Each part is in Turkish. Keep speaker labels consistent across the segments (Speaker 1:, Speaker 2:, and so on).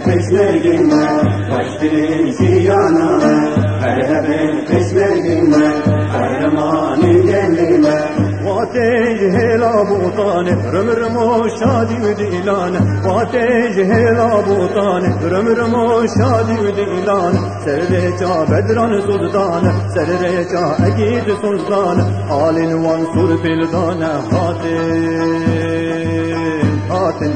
Speaker 1: peşmergime, kaçtın ziyaname, Erhebin peşmergime, kahramanın gelime. Vatej hela butane, römrmo şadi dilane, Vatej hela butane, römrmo şadi dilane, Serreca bedran suldane, serreca egid suldane, Alin van sur pildane, hatin,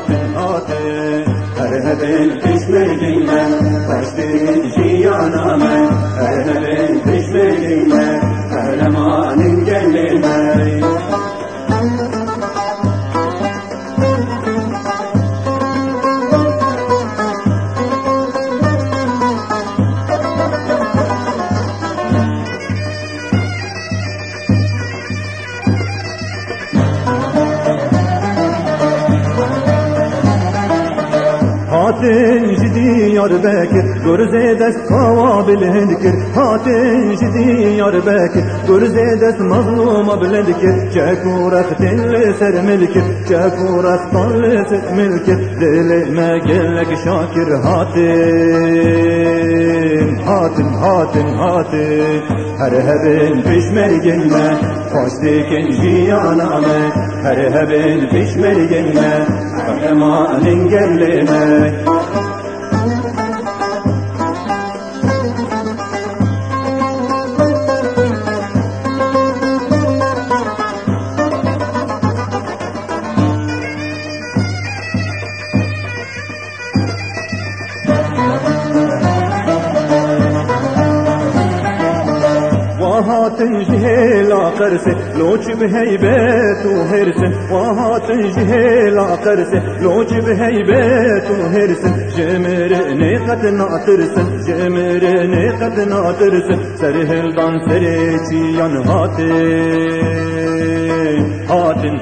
Speaker 1: Erhebin peşmergime, kaçtın ziyaname, Erhebin peşmergime, kahramanın gelime. Hatin jidi yar bekir, gürzedes kava bilendikir. Hatin jidi yar bekir, gürzedes mazluma bilendikir. Çekurak tenli ser milkir, çekurak tanli ser milkir. Dilime gellek şakir hatin. Erhebin peşmergime, kaçtıkın ziyaname, Erhebin peşmergime, kahramanın gelime. Vahatin jihela karse, loç bheybet u hersin. Vahatin jihela karse, loç bheybet u hersin. Cemere ne kadna tırsin, cemere ne kadna tırsin. Serheldan sereçiyan hatin.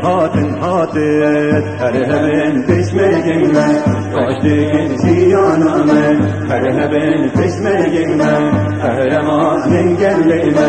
Speaker 1: Erhebin peşmergime, kaçtıkın ziyaname, Erhebin peşmergime, kahramanın gelime.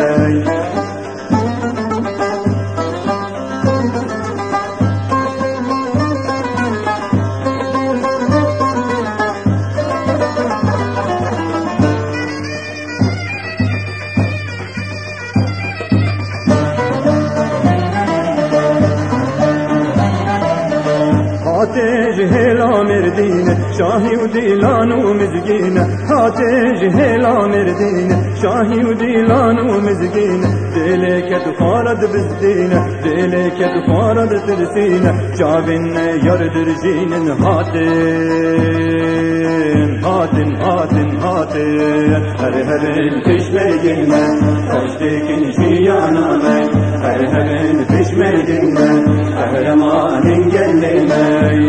Speaker 1: Hatej hela merdine, şahi u dilanu mizgine. Hatej hela merdine, şahi u dilanu mizgine. Deleket farad bizdine, deleket farad tirsine. Çavinne yardır jinin hatin. Erhebin peşmergime, kaçtıkın ziyaname, Erhebin peşmergime, kahramanın gelime.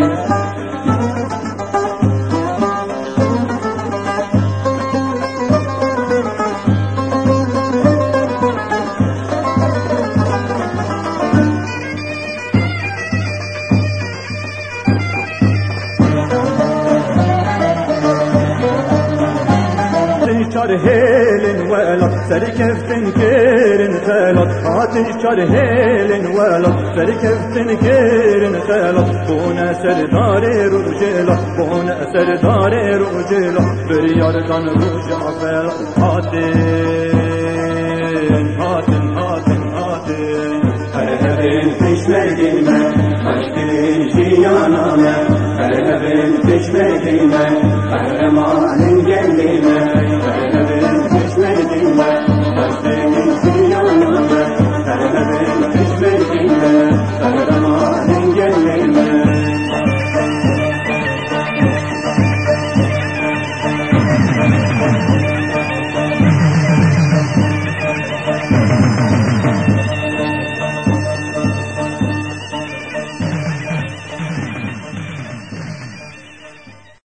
Speaker 1: Çar helin velat, serkeftin kerin selat. Ateş çar helin velat, serkeftin kerin selat. Buna serdare rucela, buna serdare rucela. Bir yardan ruca felat. Hatin. Erhebin peşmergime, kaçtın ziyaname, Erhebin peşmergime, kahramanın